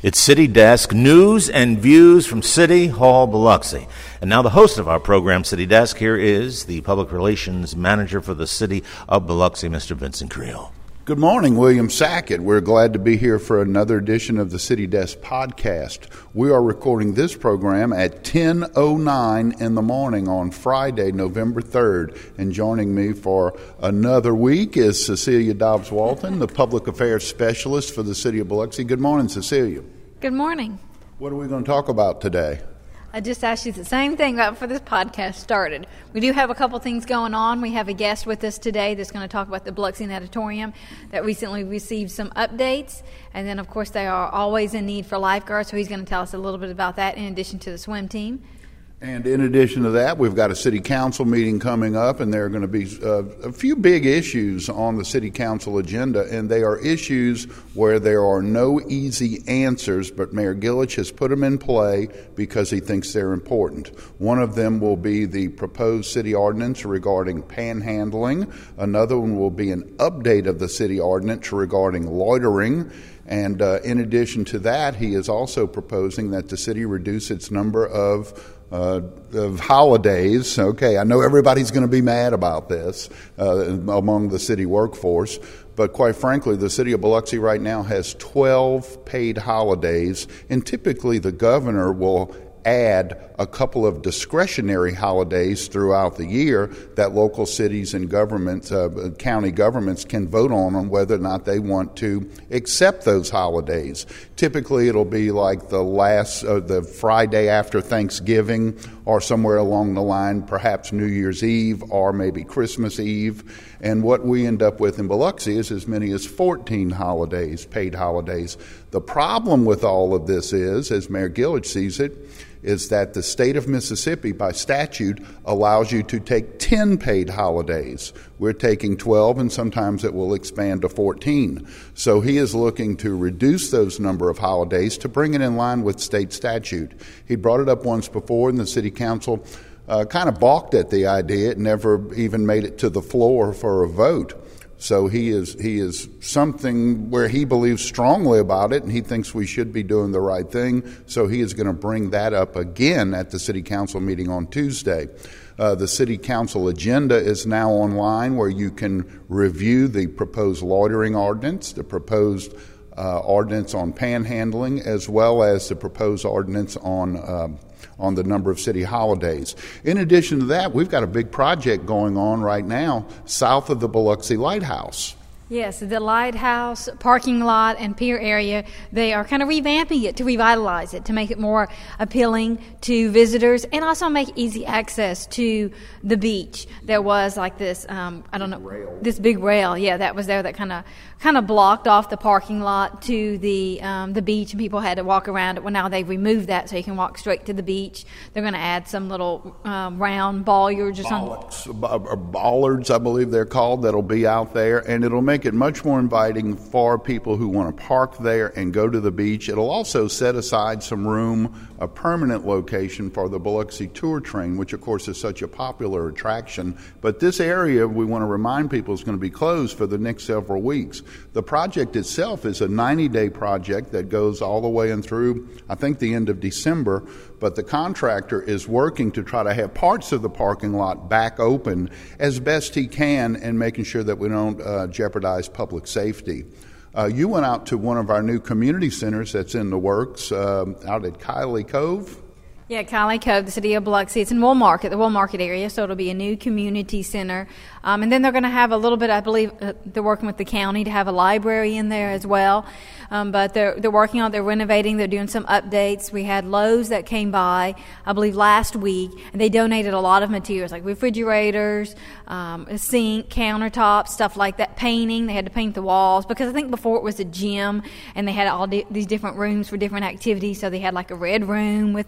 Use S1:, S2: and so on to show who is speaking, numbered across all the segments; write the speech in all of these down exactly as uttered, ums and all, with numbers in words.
S1: It's City Desk, news and views from City Hall, Biloxi. And now the host of our program, City Desk, here is the Public Relations Manager for the City of Biloxi, Mister Vincent Creel.
S2: Good morning, William Sackett. We're glad to be here for another edition of the City Desk podcast. We are recording this program at ten oh nine in the morning on Friday, November third. And joining me for another week is Cecilia Dobbs-Walton, the Public Affairs Specialist for the City of Biloxi. Good morning, Cecilia.
S3: Good morning.
S2: What are we going to talk about today?
S3: I just asked you the same thing right before this podcast started. We do have a couple things going on. We have a guest with us today that's going to talk about the Biloxi Natatorium that recently received some updates. And then, of course, they are always in need for lifeguards, so he's going to tell us a little bit about that in addition to the swim team.
S2: And in addition to that, we've got a city council meeting coming up, and there are going to be uh, a few big issues on the city council agenda, and they are issues where there are no easy answers, but Mayor Gillich has put them in play because he thinks they're important. One of them will be the proposed city ordinance regarding panhandling. Another one will be an update of the city ordinance regarding loitering. And uh, in addition to that, he is also proposing that the city reduce its number of Uh, of holidays. Okay, I know everybody's going to be mad about this uh, among the city workforce, but quite frankly, the city of Biloxi right now has twelve paid holidays, and typically the governor will add a couple of discretionary holidays throughout the year that local cities and governments, uh, county governments can vote on on whether or not they want to accept those holidays. Typically, it'll be like the last, uh, the Friday after Thanksgiving, or somewhere along the line, perhaps New Year's Eve or maybe Christmas Eve. And what we end up with in Biloxi is as many as fourteen holidays, paid holidays. The problem with all of this is, as Mayor Gillich sees it, is that the state of Mississippi, by statute, allows you to take ten paid holidays. We're taking twelve, and sometimes it will expand to fourteen. So he is looking to reduce those number of holidays to bring it in line with state statute. He brought it up once before, and the city council uh, kind of balked at the idea. It never even made it to the floor for a vote. So he is he is something where he believes strongly about it, and he thinks we should be doing the right thing. So he is going to bring that up again at the city council meeting on Tuesday. Uh, the city council agenda is now online, where you can review the proposed loitering ordinance, the proposed uh, ordinance on panhandling, as well as the proposed ordinance on uh, on the number of city holidays. In addition to that, we've got a big project going on right now south of the Biloxi Lighthouse.
S3: Yes, the lighthouse, parking lot, and pier area, they are kind of revamping it to revitalize it, to make it more appealing to visitors, and also make easy access to the beach. There was like this, um, I don't know, rail. this big rail, yeah, that was there that kind of kind of blocked off the parking lot to the um, the beach, and people had to walk around it. Well, now they've removed that, so you can walk straight to the beach. They're going to add some little um, round bollards or something.
S2: Bollards, I believe they're called, that'll be out there, and it'll make it much more inviting for people who want to park there and go to the beach. It'll also set aside some room, a permanent location for the Biloxi Tour Train, which of course is such a popular attraction. But this area, we want to remind people, is going to be closed for the next several weeks. The project itself is a ninety-day project that goes all the way and through, I think, the end of December, but the contractor is working to try to have parts of the parking lot back open as best he can, and making sure that we don't uh, jeopardize public safety. Uh, you went out to one of our new community centers that's in the works uh, out at Kiley Cove.
S3: Yeah, Kiley Cove, the city of Biloxi. It's in Wool Market, the Wool Market area, so it'll be a new community center. Um, and then they're going to have a little bit, I believe, uh, they're working with the county to have a library in there as well. Um, but they're they're working on, they're renovating, they're doing some updates. We had Lowe's that came by, I believe, last week, and they donated a lot of materials, like refrigerators, um, a sink, countertops, stuff like that, painting. They had to paint the walls, because I think before it was a gym, and they had all di- these different rooms for different activities. So they had like a red room with, you know,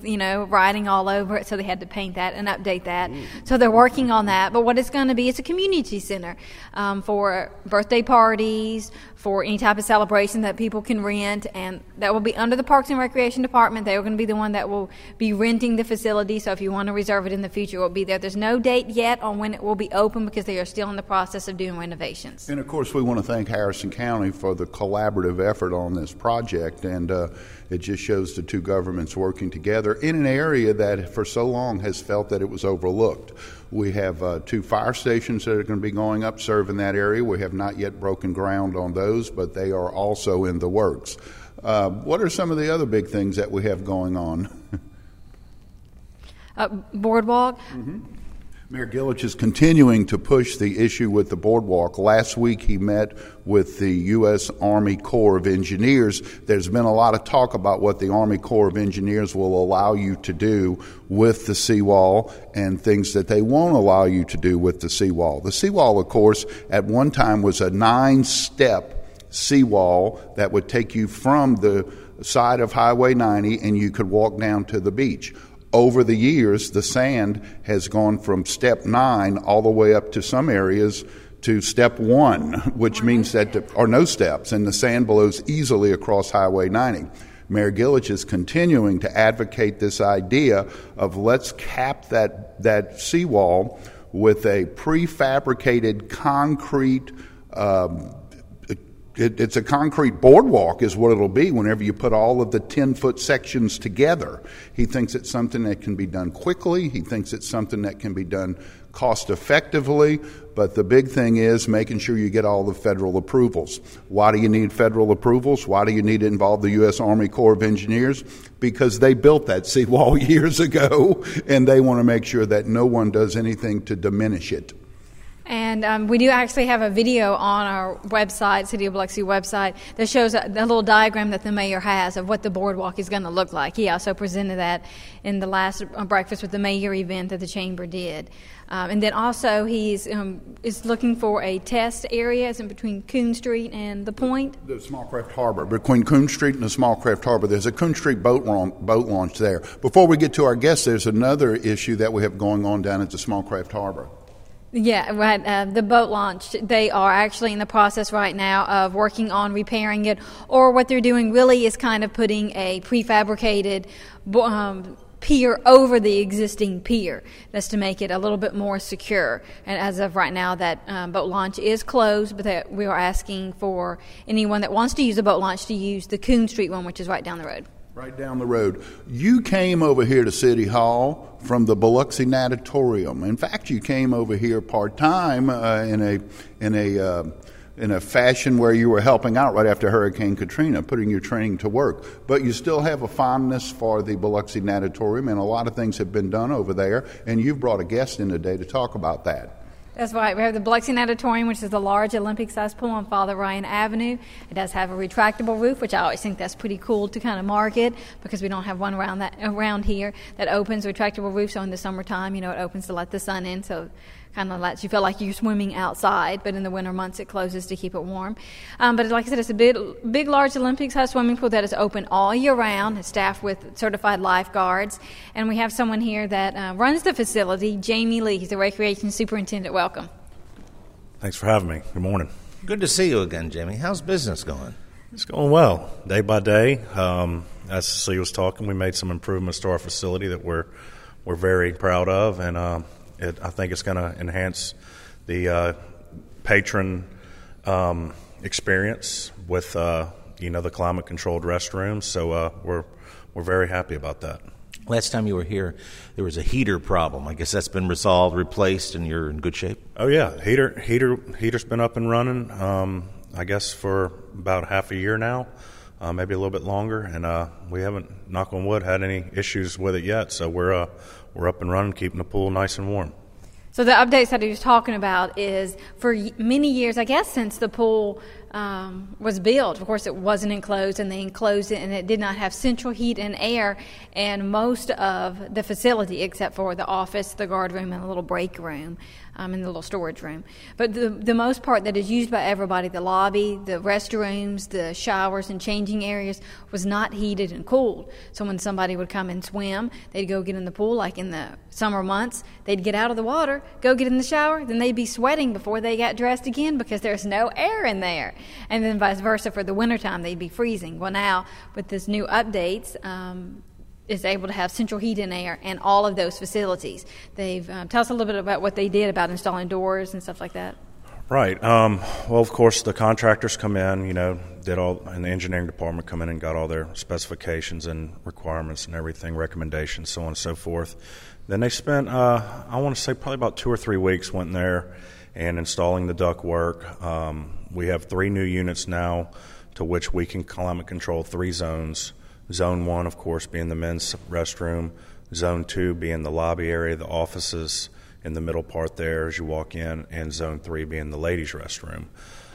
S3: writing all over it, so they had to paint that and update that. Mm. So they're working on that. But what it's going to be is a community center um, for birthday parties, for any type of celebration that people can rent, and that will be under the Parks and Recreation Department. They are going to be the one that will be renting the facility, so if you want to reserve it in the future, it will be there. There's no date yet on when it will be open because they are still in the process of doing renovations.
S2: And, of course, we want to thank Harrison County for the collaborative effort on this project, and uh, it just shows the two governments working together in an area that for so long has felt that it was overlooked. We have uh, two fire stations that are going to be going up serving that area. We have not yet broken ground on those, but they are also in the works. Uh, what are some of the other big things that we have going on?
S3: uh, boardwalk.
S2: Mm-hmm. Mayor Gillich is continuing to push the issue with the boardwalk. Last week he met with the U S Army Corps of Engineers. There's been a lot of talk about what the Army Corps of Engineers will allow you to do with the seawall and things that they won't allow you to do with the seawall. The seawall, of course, at one time was a nine-step seawall that would take you from the side of Highway ninety and you could walk down to the beach. Over the years, the sand has gone from step nine all the way up to some areas to step one, which means that there are no steps, and the sand blows easily across Highway ninety. Mayor Gillich is continuing to advocate this idea of let's cap that, that seawall with a prefabricated concrete um, It, it's a concrete boardwalk is what it'll be whenever you put all of the ten-foot sections together. He thinks it's something that can be done quickly. He thinks it's something that can be done cost-effectively. But the big thing is making sure you get all the federal approvals. Why do you need federal approvals? Why do you need to involve the U S Army Corps of Engineers? Because they built that seawall years ago, and they want to make sure that no one does anything to diminish it.
S3: And um, we do actually have a video on our website, City of Biloxi website, that shows a, a little diagram that the mayor has of what the boardwalk is going to look like. He also presented that in the last Breakfast with the Mayor event that the Chamber did. Um, and then also he's um, is looking for a test area. It's in between Coon Street and the Point.
S2: The Smallcraft Harbor. Between Coon Street and the Smallcraft Harbor, there's a Coon Street boat, launch, boat launch there. Before we get to our guests, there's another issue that we have going on down at the Smallcraft Harbor.
S3: Yeah, right. Uh, the boat launch, they are actually in the process right now of working on repairing it, or what they're doing really is kind of putting a prefabricated um, pier over the existing pier. That's to make it a little bit more secure. And as of right now, that um, boat launch is closed, but that we are asking for anyone that wants to use a boat launch to use the Coon Street one, which is right down the road.
S2: Right down the road. You came over here to City Hall from the Biloxi Natatorium. In fact, you came over here part-time uh, in a in a uh, in a fashion where you were helping out right after Hurricane Katrina, putting your training to work. But you still have a fondness for the Biloxi Natatorium, and a lot of things have been done over there, and you've brought a guest in today to talk about that.
S3: That's right. We have the Biloxi Natatorium, which is the large Olympic-sized pool on Father Ryan Avenue. It does have a retractable roof, which I always think that's pretty cool to kind of market because we don't have one around that around here that opens retractable roof. So in the summertime, you know, it opens to let the sun in. So kind of lets you feel like you're swimming outside, but in the winter months it closes to keep it warm. Um, but like I said, it's a big, big large Olympics-sized swimming pool that is open all year round. It's staffed with certified lifeguards. And we have someone here that uh, runs the facility, Jamie Lee. He's the recreation superintendent. Welcome.
S4: Thanks for having me. Good morning.
S1: Good to see you again, Jamie. How's business going?
S4: It's going well, day by day. Um, as Cecilia was talking, we made some improvements to our facility that we're we're very proud of, and uh, it, I think it's going to enhance the uh, patron um, experience with uh, you know the climate-controlled restrooms. So uh, we're we're very happy about that.
S1: Last time you were here, there was a heater problem. I guess that's been resolved, replaced, and you're in good shape?
S4: Oh, yeah. Heater, heater, heater's been up and running, um, I guess, for about half a year now, uh, maybe a little bit longer. And uh, we haven't, knock on wood, had any issues with it yet. So we're uh, we're up and running, keeping the pool nice and warm.
S3: So the updates that he was talking about is for many years, I guess since the pool um, was built. Of course, it wasn't enclosed, and they enclosed it, and it did not have central heat and air, and most of the facility, except for the office, the guard room, and the little break room, um, and the little storage room. But the, the most part that is used by everybody, the lobby, the restrooms, the showers and changing areas, was not heated and cooled. So when somebody would come and swim, they'd go get in the pool, like in the summer months, they'd get out of the water, go get in the shower, then they'd be sweating before they got dressed again because there's no air in there. And then vice versa for the wintertime, they'd be freezing. Well, now, with this new updates, um, is able to have central heat and air and all of those facilities. They've um, tell us a little bit about what they did about installing doors and stuff like that.
S4: Right. Um, well, of course, the contractors come in, you know, did all, and the engineering department come in and got all their specifications and requirements and everything, recommendations, so on and so forth. Then they spent, uh, I want to say, probably about two or three weeks went in there and installing the ductwork. Um, we have three new units now to which we can climate control three zones. Zone one, of course, being the men's restroom. Zone two being the lobby area, the offices in the middle part there as you walk in, and zone three being the ladies' restroom.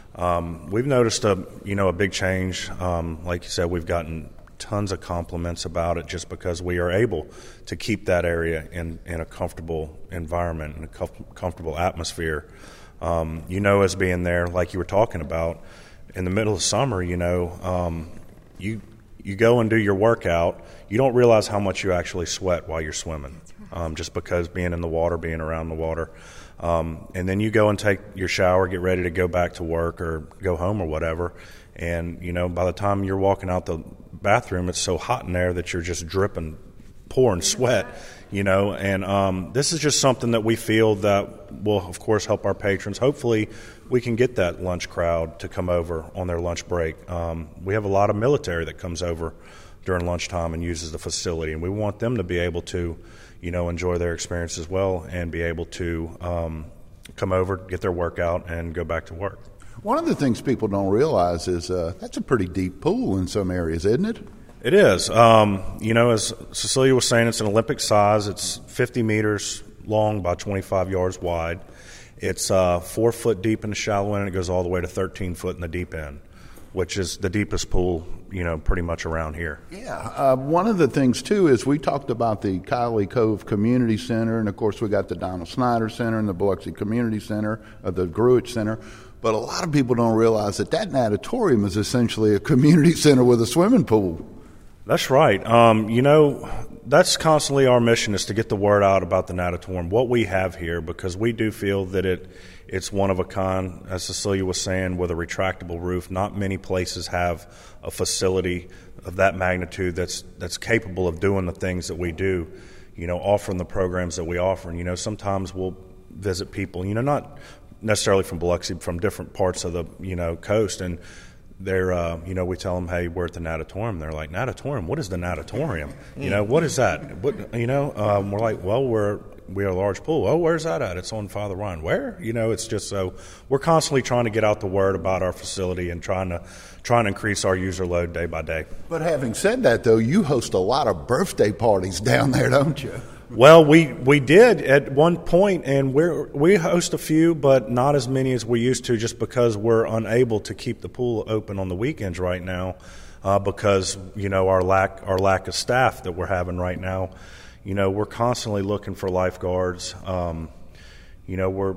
S4: Um, we've noticed a you know a big change. Um, like you said, we've gotten tons of compliments about it just because we are able to keep that area in, in a comfortable environment and a com- comfortable atmosphere. Um, you know, as being there, like you were talking about, in the middle of summer, you know, um, you you go and do your workout, you don't realize how much you actually sweat while you're swimming, um, just because being in the water, being around the water. Um, and then you go and take your shower, get ready to go back to work or go home or whatever. And, you know, by the time you're walking out the bathroom, it's so hot in there that you're just dripping, pouring sweat, you know. And um, this is just something that we feel that will, of course, help our patrons. Hopefully we can get that lunch crowd to come over on their lunch break. Um, we have a lot of military that comes over during lunchtime and uses the facility, and we want them to be able to, you know, enjoy their experience as well and be able to um, come over, get their workout, and go back to work.
S2: One of the things people don't realize is uh, that's a pretty deep pool in some areas, isn't it?
S4: It is. Um, you know, as Cecilia was saying, it's an Olympic size. It's fifty meters long by twenty-five yards wide. It's uh, four foot deep in the shallow end, and it goes all the way to thirteen foot in the deep end, which is the deepest pool, you know, pretty much around here.
S2: Yeah. Uh, one of the things, too, is we talked about the Kiley Cove Community Center, and, of course, we got the Donald Snyder Center and the Biloxi Community Center, uh, the Gruich Center. But a lot of people don't realize that that natatorium is essentially a community center with a swimming pool.
S4: That's right. Um, you know, that's constantly our mission, is to get the word out about the natatorium, what we have here, because we do feel that it it's one of a kind, as Cecilia was saying, with a retractable roof. Not many places have a facility of that magnitude that's that's capable of doing the things that we do, you know, offering the programs that we offer. And, you know, sometimes we'll visit people, you know, not necessarily from Biloxi, from different parts of the, you know, coast, and they're, uh, you know, we tell them, hey, we're at the natatorium. They're like, natatorium? What is the natatorium? You know, what is that? What, you know, um, we're like, well, we're we are a large pool. Oh, where's that at? It's on Father Ryan. Where? You know, it's just so we're constantly trying to get out the word about our facility and trying to trying to increase our user load day by day.
S2: But having said that, though, you host a lot of birthday parties down there, don't you?
S4: Well, we, we did at one point, and we we host a few, but not as many as we used to, just because we're unable to keep the pool open on the weekends right now, uh, because you know our lack our lack of staff that we're having right now. You know, we're constantly looking for lifeguards. Um, you know, we're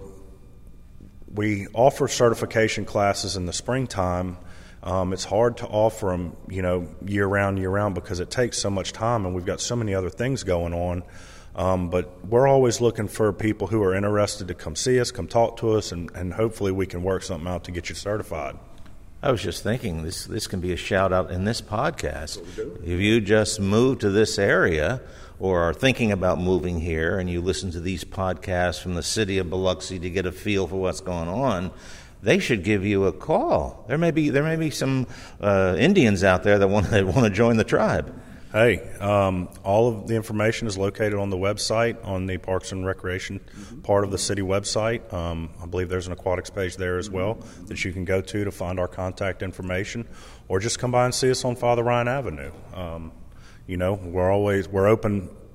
S4: we offer certification classes in the springtime. Um, it's hard to offer them, you know, year round, year round, because it takes so much time, and we've got so many other things going on. Um, but we're always looking for people who are interested to come see us, come talk to us, and, and hopefully we can work something out to get you certified.
S1: I was just thinking this this can be a shout out in this podcast. If you just moved to this area or are thinking about moving here and you listen to these podcasts from the city of Biloxi to get a feel for what's going on, they should give you a call. There may be there may be some uh, Indians out there that want that want to join the tribe.
S4: Hey, um, all of the information is located on the website, on the Parks and Recreation mm-hmm. part of the city website. Um, I believe there's an aquatics page there as well mm-hmm. that you can go to to find our contact information, or just come by and see us on Father Ryan Avenue. Um, you know, we're always we're open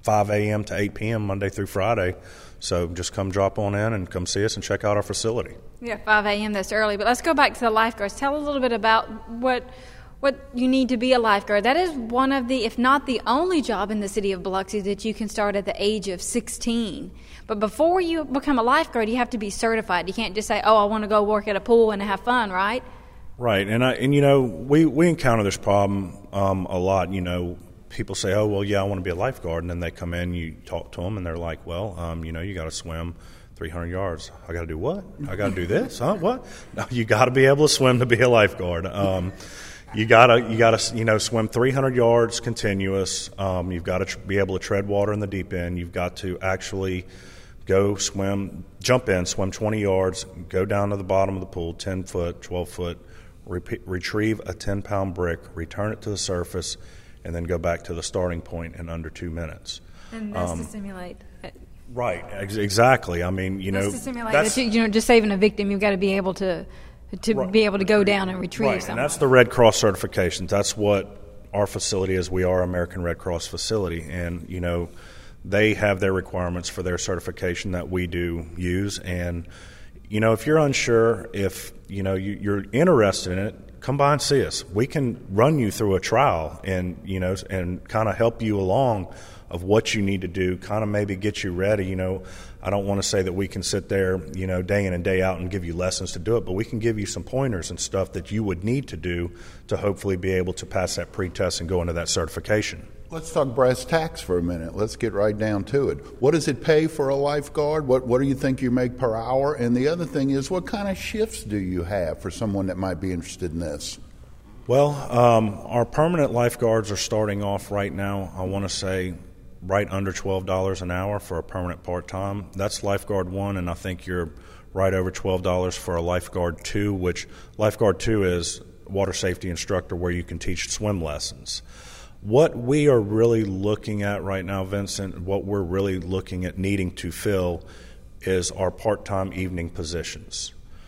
S4: five a.m. to eight p.m. Monday through Friday. So just come drop on in and come see us and check out our facility.
S3: Yeah, five a.m. That's early. But let's go back to the lifeguards. Tell a little bit about what what you need to be a lifeguard. That is one of the, if not the only job in the city of Biloxi that you can start at the age of sixteen. But before you become a lifeguard, you have to be certified. You can't just say, oh, I want to go work at a pool and have fun, right?
S4: Right. And, I, and you know, we, we encounter this problem um, a lot. You know, people say, oh, well, yeah, I want to be a lifeguard. And then they come in, you talk to them, and they're like, well, um, you know, you got to swim three hundred yards. I got to do what? I got to do this? Huh? What? No, you got to be able to swim to be a lifeguard. Um, you gotta, you gotta, you know, swim three hundred yards continuous. Um, you've got to tr- be able to tread water in the deep end. You've got to actually go swim, jump in, swim twenty yards, go down to the bottom of the pool, ten foot, twelve foot, re- retrieve a ten pound brick, return it to the surface, and then go back to the starting point in under two minutes.
S3: And that's
S4: um,
S3: to simulate.
S4: Right, ex- exactly. I mean, you
S3: That's
S4: know,
S3: to simulate
S4: that's,
S3: that you, you know, just saving a victim. You've got to be able to to
S4: Right.
S3: be able to go down and retrieve
S4: right,
S3: someone.
S4: and that's the Red Cross certifications. That's what our facility is. We are American Red Cross facility, and you know, they have their requirements for their certification that we do use. And you know, if you're unsure, if you know you, you're interested in it, come by and see us. We can run you through a trial, and you know, and kind of help you along of what you need to do, kind of maybe get you ready. You know, I don't want to say that we can sit there, you know, day in and day out and give you lessons to do it, but we can give you some pointers and stuff that you would need to do to hopefully be able to pass that pre-test and go into that certification.
S2: Let's talk brass tacks for a minute. Let's get right down to it. What does it pay for a lifeguard? What What do you think you make per hour? And the other thing is, what kind of shifts do you have for someone that might be interested in this?
S4: Well, um, our permanent lifeguards are starting off right now, I want to say, right under twelve dollars an hour for a permanent part-time. That's lifeguard one, and I think you're right over twelve dollars for a lifeguard two, which lifeguard two is water safety instructor where you can teach swim lessons. What we are really looking at right now, Vincent, what we're really looking at needing to fill is our part-time evening positions.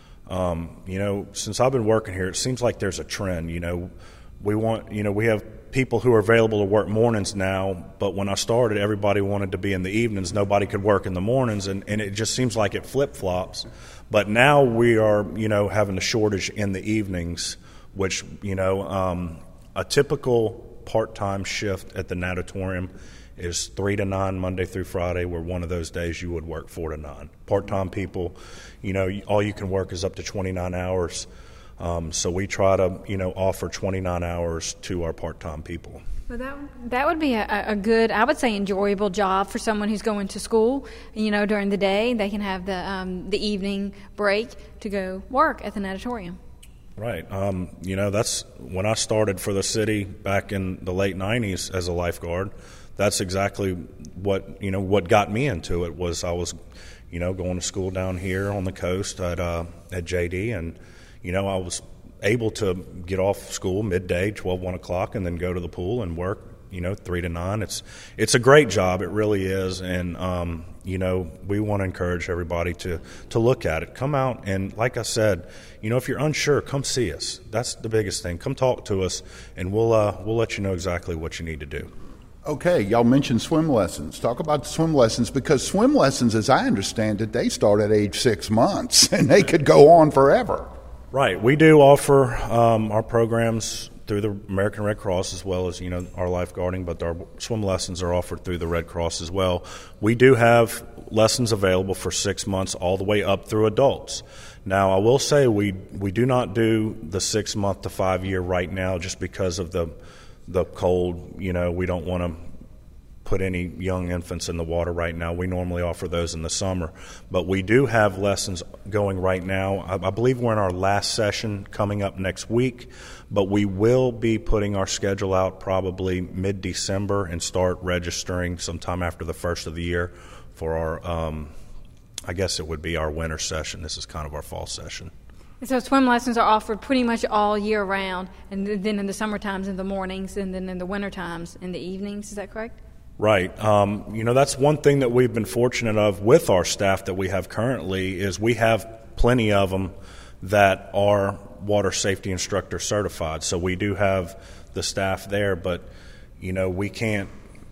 S4: Um, you know, since I've been working here, it seems like there's a trend. You know, we want, you know, we have people who are available to work mornings now, but when I started, everybody wanted to be in the evenings. Nobody could work in the mornings, and, and it just seems like it flip-flops. But now we are, you know, having a shortage in the evenings, which, you know, um, a typical part-time shift at the natatorium is three to nine Monday through Friday, where one of those days you would work four to nine. Part-time people, you know, all you can work is up to twenty-nine hours. Um, so we try to, you know, offer twenty-nine hours to our part-time people.
S3: Well, that that would be a, a good, I would say, enjoyable job for someone who's going to school. You know, during the day, they can have the um, the evening break to go work at the natatorium.
S4: Right. Um, you know, that's when I started for the city back in the late nineties as a lifeguard. That's exactly what, you know, what got me into it was I was, you know, going to school down here on the coast at uh, at J D, and you know, I was able to get off school midday, twelve, one o'clock, and then go to the pool and work, you know, three to nine. It's it's a great job. It really is. And, um, you know, we want to encourage everybody to, to look at it. Come out, and like I said, you know, if you're unsure, come see us. That's the biggest thing. Come talk to us, and we'll uh, we'll let you know exactly what you need to do.
S2: Okay, y'all mentioned swim lessons. Talk about the swim lessons, because swim lessons, as I understand it, they start at age six months, and they could go on forever.
S4: Right. We do offer um, our programs through the American Red Cross as well as, you know, our lifeguarding, but our swim lessons are offered through the Red Cross as well. We do have lessons available for six months all the way up through adults. Now, I will say we we do not do the six-month to five-year right now just because of the the cold. You know, we don't want to put any young infants in the water right now. We normally offer those in the summer. But we do have lessons going right now. I, I believe we're in our last session coming up next week, but we will be putting our schedule out probably mid-December and start registering sometime after the first of the year for our, um, I guess it would be our winter session. This is kind of our fall session.
S3: So swim lessons are offered pretty much all year round, and then in the summer times in the mornings, and then in the winter times in the evenings. Is that correct?
S4: Right. Um, you know, that's one thing that we've been fortunate of with our staff that we have currently is we have plenty of them that are water safety instructor certified. So we do have the staff there, but, you know, we can't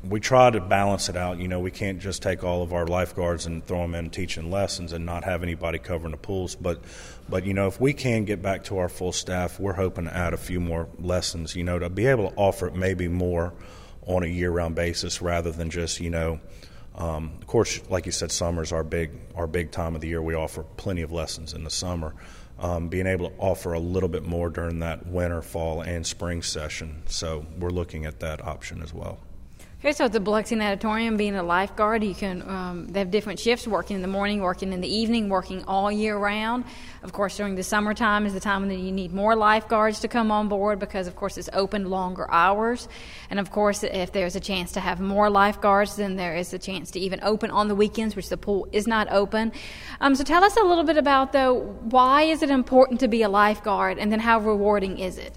S4: we try to balance it out. You know, we can't just take all of our lifeguards and throw them in teaching lessons and not have anybody covering the pools. But, but you know, if we can get back to our full staff, we're hoping to add a few more lessons, you know, to be able to offer it maybe more on a year-round basis rather than just, you know, um, of course, like you said, summer's our big, our big time of the year. We offer plenty of lessons in the summer. Um, being able to offer a little bit more during that winter, fall, and spring session. So we're looking at that option as well.
S3: Okay, so at the Biloxi Natatorium, being a lifeguard, you can um, they have different shifts, working in the morning, working in the evening, working all year round. Of course, during the summertime is the time when you need more lifeguards to come on board because, of course, it's open longer hours. And, of course, if there's a chance to have more lifeguards, then there is a chance to even open on the weekends, which the pool is not open. Um, so tell us a little bit about, though, why is it important to be a lifeguard, and then how rewarding is it?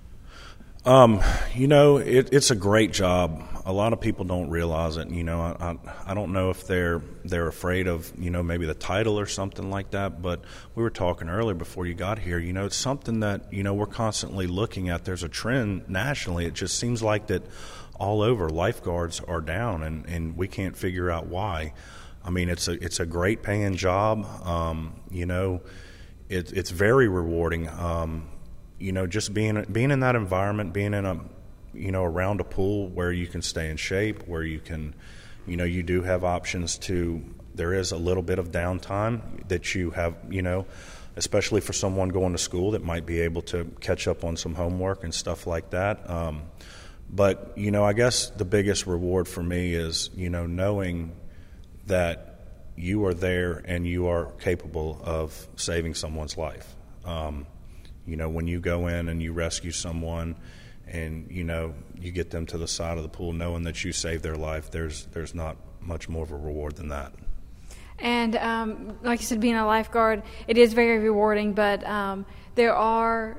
S4: Um, you know, it, it's a great job. A lot of people don't realize it. You know, I, I I don't know if they're they're afraid of, you know, maybe the title or something like that. But we were talking earlier before you got here. You know, it's something that, you know, we're constantly looking at. There's a trend nationally. It just seems like that all over lifeguards are down, and, and we can't figure out why. I mean, it's a it's a great paying job. Um, you know, it, it's very rewarding. Um, you know, just being being in that environment, being in a you know, around a pool where you can stay in shape, where you can, you know, you do have options to, there is a little bit of downtime that you have, you know, especially for someone going to school that might be able to catch up on some homework and stuff like that. Um, but, you know, I guess the biggest reward for me is, you know, knowing that you are there and you are capable of saving someone's life. Um, you know, when you go in and you rescue someone, and, you know, you get them to the side of the pool knowing that you saved their life, there's there's not much more of a reward than that.
S3: And um, like you said, being a lifeguard, it is very rewarding, but um, there are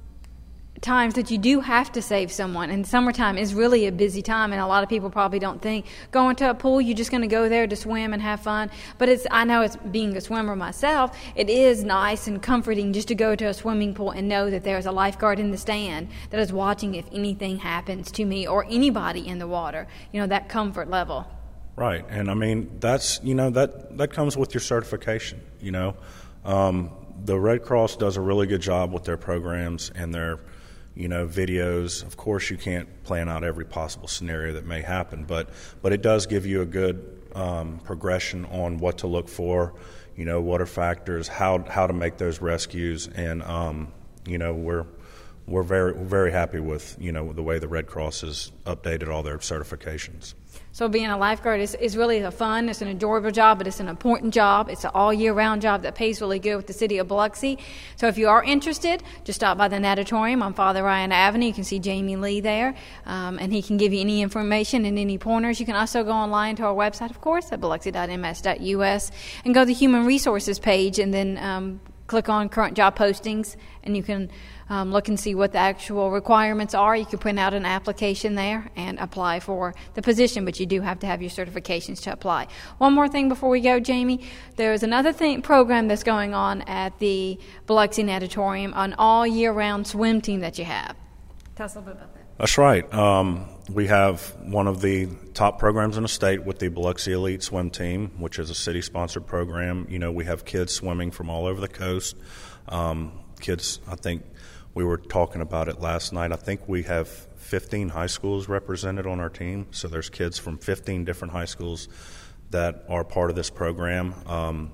S3: times that you do have to save someone, and summertime is really a busy time, and a lot of people probably don't think going to a pool you're just going to go there to swim and have fun. But it's I know, it's being a swimmer myself, it is nice and comforting just to go to a swimming pool and know that there's a lifeguard in the stand that is watching if anything happens to me or anybody in the water. You know, that comfort level.
S4: Right, and I mean that's you know that that comes with your certification. You know, um, the Red Cross does a really good job with their programs and their you know, videos. Of course, you can't plan out every possible scenario that may happen, but but it does give you a good um, progression on what to look for, you know, what are factors, how how to make those rescues, and um, you know, we're we're very very happy with, you know, the way the Red Cross has updated all their certifications.
S3: So being a lifeguard is, is really a fun, it's an enjoyable job, but it's an important job. It's an all-year-round job that pays really good with the city of Biloxi. So if you are interested, just stop by the Natatorium on Father Ryan Avenue. You can see Jamie Lee there, um, and he can give you any information and any pointers. You can also go online to our website, of course, at biloxi dot m s dot u s, and go to the Human Resources page, and then um, click on current job postings, and you can um, look and see what the actual requirements are. You can print out an application there and apply for the position, but you do have to have your certifications to apply. One more thing before we go, Jamie. There's another thing program that's going on at the Biloxi Natatorium, an all-year-round swim team that you have. Tell us a little bit about that.
S4: That's right. Um, we have one of the top programs in the state with the Biloxi Elite Swim Team, which is a city-sponsored program. You know, we have kids swimming from all over the coast. Um, kids, I think we were talking about it last night. I think we have fifteen high schools represented on our team. So there's kids from fifteen different high schools that are part of this program. Um,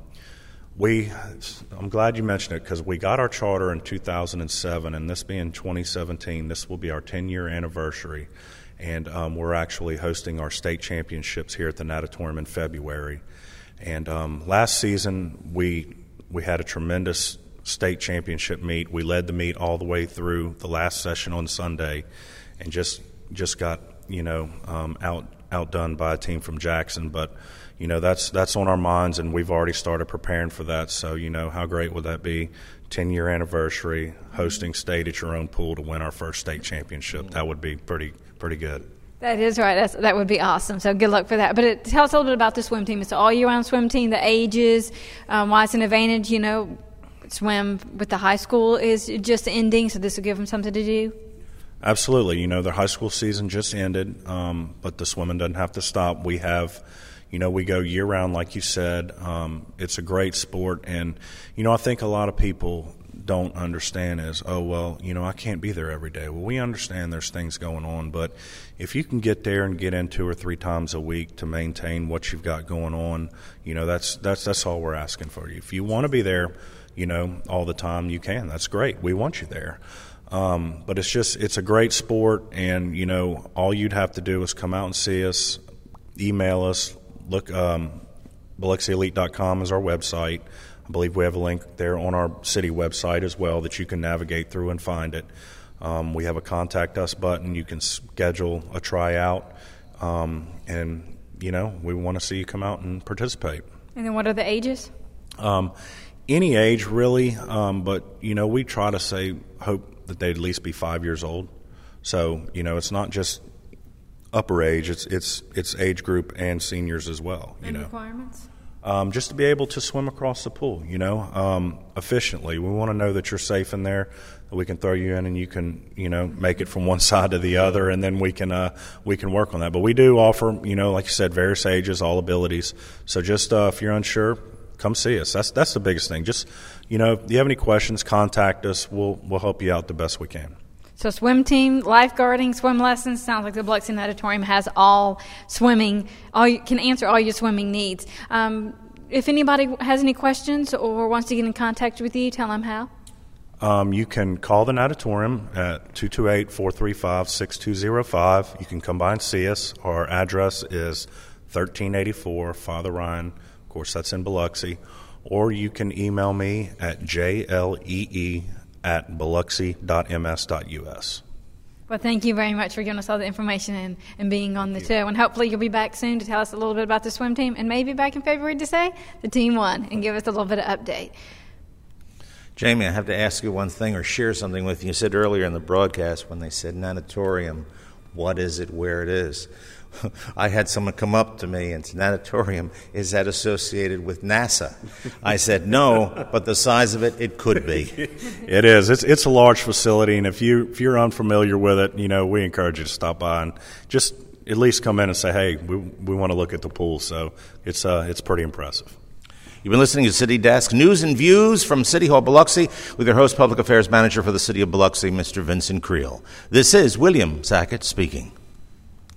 S4: we, I'm glad you mentioned it because we got our charter in two thousand seven, and this being twenty seventeen, this will be our ten-year anniversary. And um, we're actually hosting our state championships here at the Natatorium in February. And um, last season, we we had a tremendous state championship meet. We led the meet all the way through the last session on Sunday, and just just got you know um, out outdone by a team from Jackson. But you know that's that's on our minds, and we've already started preparing for that. So you know how great would that be? ten-year anniversary, hosting state at your own pool to win our first state championship. That would be pretty pretty good.
S3: That is right. That's, that would be awesome. So good luck for that. But it, tell us a little bit about the swim team. It's an all-year-round swim team, the ages, um, why it's an advantage, you know, swim with the high school is just ending, so this will give them something to do.
S4: Absolutely. You know, the high school season just ended, um, but the swimming doesn't have to stop. We have, you know, we go year-round, like you said. Um, it's a great sport, and, you know, I think a lot of people don't understand is, oh, well, you know, I can't be there every day. Well, we understand there's things going on, but if you can get there and get in two or three times a week to maintain what you've got going on, you know, that's that's that's all we're asking for you. If you want to be there, you know, all the time, you can. That's great. We want you there. Um, but it's just, it's a great sport, and, you know, all you'd have to do is come out and see us, email us, look, um, Biloxi Elite dot com is our website. I believe we have a link there on our city website as well that you can navigate through and find it. Um, we have a contact us button. You can schedule a tryout, um, and, you know, we want to see you come out and participate.
S3: And then what are the ages?
S4: Um, any age, really, um, but, you know, we try to say, hope that they'd at least be five years old. So, you know, it's not just upper age, it's it's it's age group and seniors as well. You
S3: and
S4: know,
S3: requirements?
S4: Um, just to be able to swim across the pool, you know, um, efficiently. We want to know that you're safe in there, that we can throw you in and you can, you know, make it from one side to the other, and then we can uh, we can work on that. But we do offer, you know, like you said, various ages, all abilities. So just uh, if you're unsure, come see us. That's that's the biggest thing. Just, you know, if you have any questions, contact us. We'll we'll help you out the best we can.
S3: So swim team, lifeguarding, swim lessons. Sounds like the Biloxi Natatorium has all swimming. All you, can answer all your swimming needs. Um, if anybody has any questions or wants to get in contact with you, tell them how.
S4: Um, you can call the Natatorium at two two eight, four three five, six two zero five. You can come by and see us. Our address is thirteen eighty-four Father Ryan. Of course, that's in Biloxi. Or you can email me at J L E E at biloxi dot m s dot u s.
S3: Well, thank you very much for giving us all the information and, and being on the show. And hopefully you'll be back soon to tell us a little bit about the swim team, and maybe back in February to say the team won and give us a little bit of update.
S1: Jamie, I have to ask you one thing or share something with you. You said earlier in the broadcast when they said natatorium, what is it, where it is? I had someone come up to me and said, natatorium, is that associated with NASA? I said, no, but the size of it, it could be.
S4: It is. It's it's a large facility, and if, you, if you're unfamiliar with it, you know, we encourage you to stop by and just at least come in and say, hey, we we want to look at the pool. So it's uh, it's pretty impressive.
S1: You've been listening to City Desk News and Views from City Hall Biloxi with your host, Public Affairs Manager for the City of Biloxi, Mister Vincent Creel. This is William Sackett speaking.